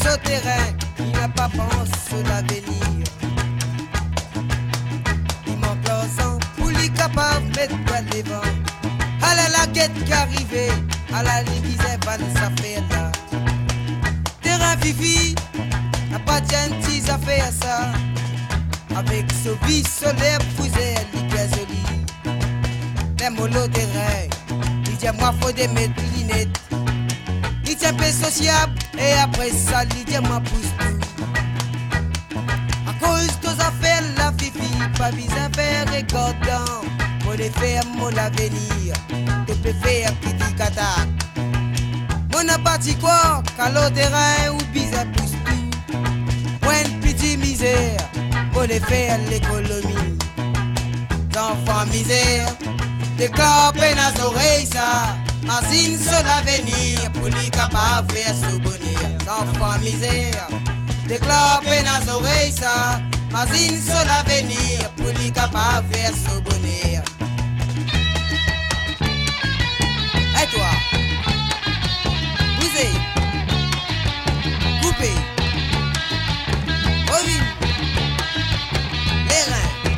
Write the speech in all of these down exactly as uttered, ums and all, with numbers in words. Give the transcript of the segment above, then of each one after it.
au terrain, il n'a pas pensé l'avenir. Il manque l'argent pour lui capable de mettre de devant. À la laquette qui arrivait, à la l'église, va sa faire là. Terrain fifi, n'a pas de gentil à faire ça. Avec ce vie solaire, vous êtes bien joli. Les molos terrain, il dit moi faut des mettre lunettes. Il tient peu sociable et après ça, il dit moi pousse tout. À cause de nos affaires, la fifi, pas besoin de faire regardant. Pour les faire mon avenir, tu peux faire petit cata. Mon abattu quoi, qu'à l'autre terrain ou bizarre pousse tout. Point de petit misère, pour les faire l'économie. Enfants misère, déclarer dans les oreilles ça. Asine sur l'avenir, pour les capables de faire ce bonheur. Enfants misère, déclarer dans les oreilles ça. Asine sur l'avenir, pour les capables de faire ce bonheur. Et toi, bousez, coupez, ovine, les reins.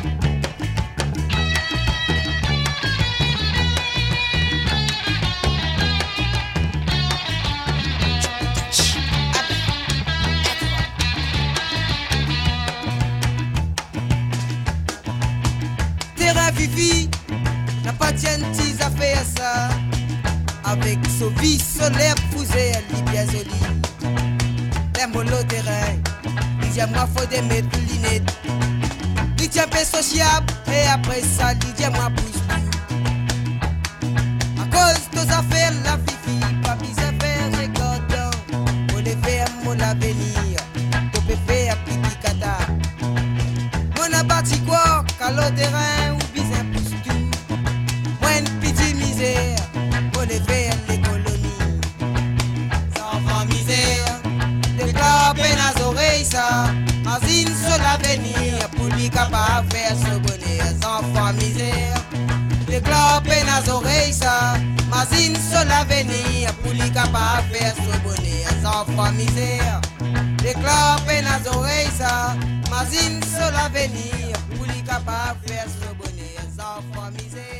Terrain fifi, n'a pas de gentil à faire ça. Avec ce vie solaire, vous êtes bien joli. Les molos terrain, il dit moi faut des mettre lunettes. Il tient peu sociable et après ça, il dit moi pousse tout. À cause de nos affaires, la fifi, pas besoin de faire regardant. Pour les faire mon avenir, tu peux faire petit cata. Mon abattu quoi, qu'à l'autre terrain ou besoin pousse tout. Moi une petite misère. Pour les faire l'économie. Enfants misère, déclarer dans les oreilles ça. Asine sur l'avenir, pour lui capable de faire ce bonheur. Enfants misère, déclarer dans les oreilles ça. Asine sur l'avenir, pour lui capable de faire ce bonheur. Enfants misère, déclarer dans les oreilles ça. Asine sur l'avenir, pour lui capable de faire ce bonheur. Enfants misère.